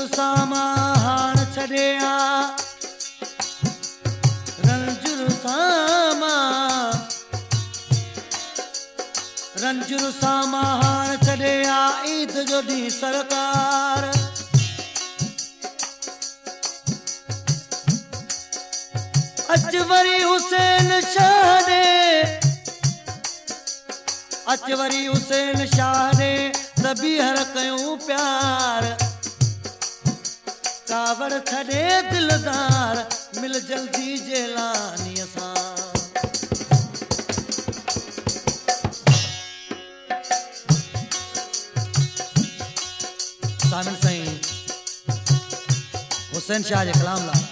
सामा हाण छॾे आ रंजुर सामा हाण छॾे आ ईद जो ॾींहुं सरकार अच वरी हुसैन शाह अच वरी हुसैन शाह ने तबीहर कयूं प्यार कावड़ छॾे दिलदार मिल जल्दी जेलानीअ सां सामिन साईं हुसैन शाह जे कलाम ला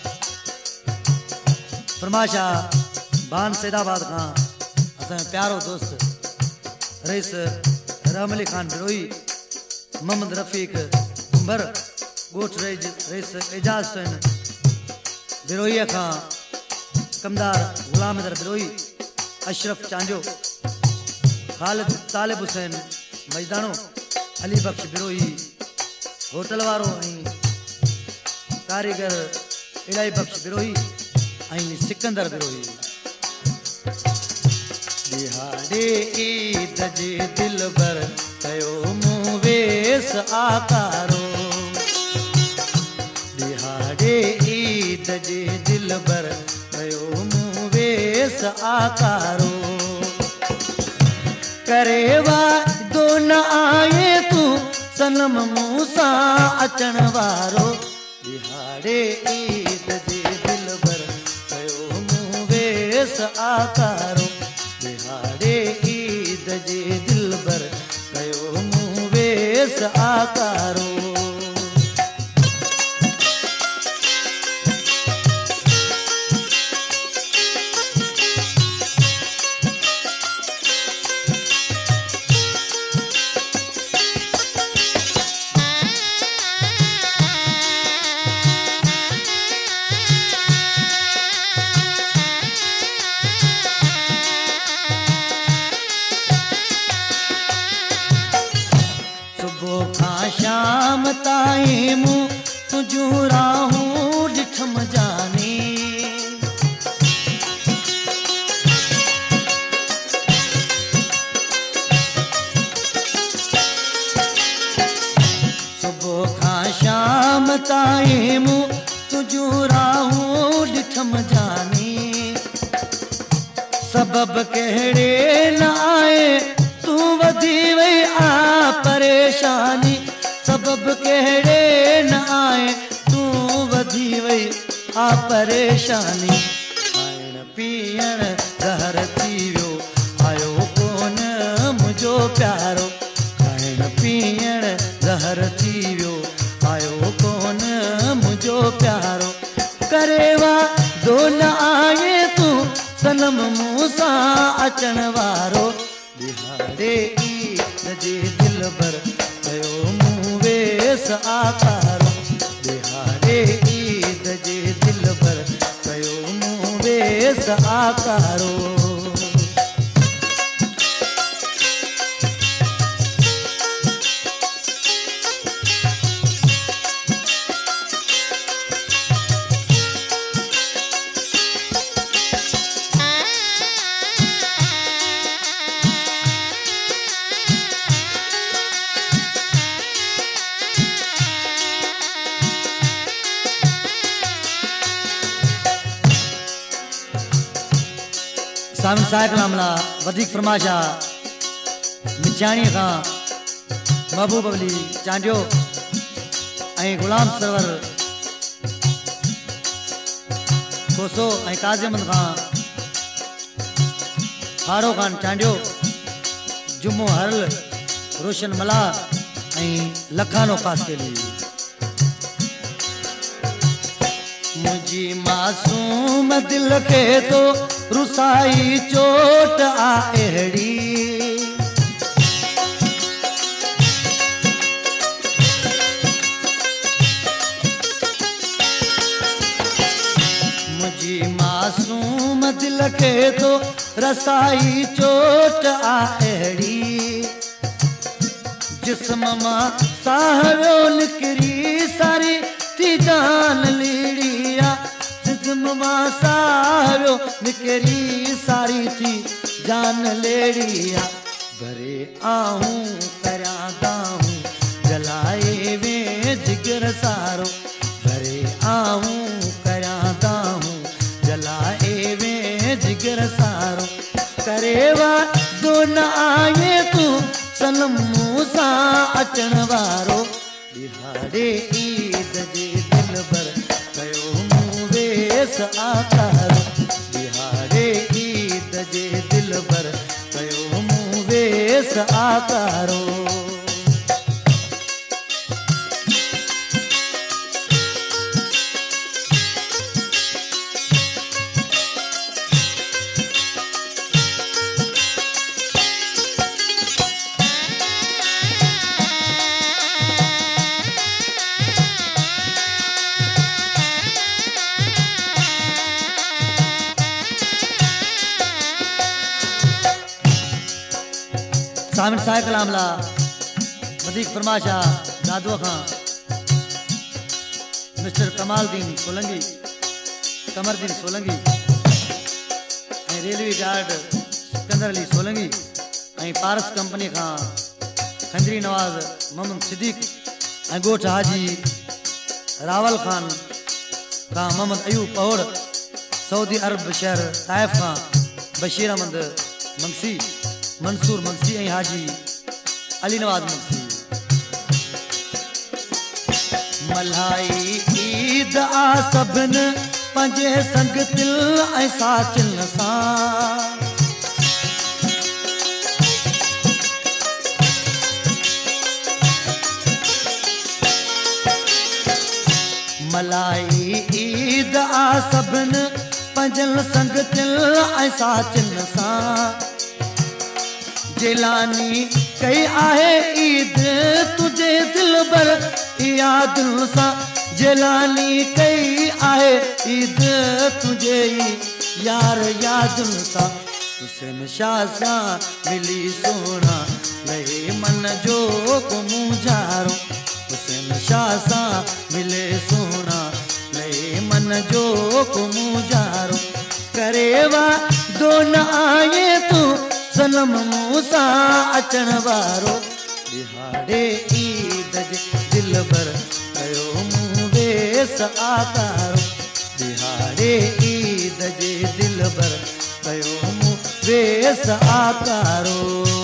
फरमाशा बान सैदाबाद खां असांजो प्यारो दोस्त रईस रहम अली खान बिरोही मोहम्मद रफ़ीक उमर ॻोठ रईस एजाज हुसैन बिरोहीअ खां कमदार गुलाम हैदर बिरोही अशरफ चांजो ख़ालिद तालिब हुसैन मजदानो अली बख्श बिरोही होटल वारो ऐं कारीगर इलाही बख्श बिरोही ऐं सिकंदर बिरोही दिहाड़े ईद जे दिलबर कयो मूं वेस आकारो दिहाड़े ईद जे दिलबर कयो मूं वेस आकारो करे वादो न आए तूं सनम मूसा अचण वारो दिहाड़े ईद जे दिलबर कयो मूं वेस आकारो दिहाड़े ईद जे दिलबर कयो मूं वेस आकारो शाम ताईं मूं तुझूं राहूं ॾिठम जानी सुबुह खां शाम ताईं मूं तुझूं राहूं ॾिठम जानी सबब कहिड़े न आए तूं वधी वई आ परेशानी सबब कहिड़े न आए तूं वधी वई आ परेशानी खाइण पीअण ज़हर थी वियो आयो कोन मुंहिंजो प्यारो खाइण पीअण ज़हर थी वियो आयो कोन मुंहिंजो प्यारो करे वादो न आए तूं सनम मूसां अचण वारो दिहाड़े ईद जे दिलबर कयो मूं वेस आकारो दिहाड़े ईद जे दिलबर कयो मूं वेस आकारो सामिन साहिब मामला वधीक फरमाशा मिचाणी खां महबूब अली चांडियो ऐं गुलाम सरवर कोसो ऐं काज़िमन खां फारो खान चांडियो जुमो हरल रोशन मला ऐं लखानो कास्केली मुझी मासूम दिल के तो रुसाई चोट आ अहिड़ी मुझी मासूम दिल के तो रसाई चोट आ अहिड़ी जिस्म मां साहरो निकरी सारी थी जान लीड़िया जिस्म मां साहरो निकरी सारी थी जान लेड़िया भरे आहूं करिया दाहूं जलाए वे जिगर सारो भरे आहूं करिया दाहूं जलाए वे जिगर सारो करेवा दो न आए तू सनम मूसा अचण वारो दिहाड़े ईद जे दिल भर कयो मूं वेस आकारो दिहाड़े ईद जे दिल भर कयो मूं वेस आकारो सामिन साहिब कलामला वधीक फरमाशा दादुअ खां मिस्टर कमालदीन सोलंगी कमरदीन सोलंगी ऐं रेलवे गार्ड सिकंदर अली सोलंगी ऐं पारस कंपनी खां खंजरी नवाज़ मोहम्मद सिद्दीक ऐं ॻोठ हाजी रावल खान खां मोहम्मद अयूब पहोड़ सऊदी अरब शहर ताइफ खां बशीर अहमद मंगसी मंसूर मंगसी ऐं हाजी अली नवाज़ मंगसी मल्हाई ईद आ सभिन पंहिंजे संग दिल ऐं साचिन सां मल्हाई ईद आ सभिन पंहिंजनि संग दिल ऐं साचिन सां जेलानी कई आहे ईद तुझे दिल भर यादुन सां जेलानी कई आहे ईद तुझे यार यादुन सां हुसैन शाह सां मिली सोना लहे मन जो मुझारो हुसैन शाह सां मिले सोना लहे मन जो मुझारो करेवा दो न आए तू सनम मूसा अचण वारो दिहाड़े ईद जे दिल भर कयो मूं वेस आकारो दिहाड़े ईद जे दिल भर कयो मूं वेस आकारो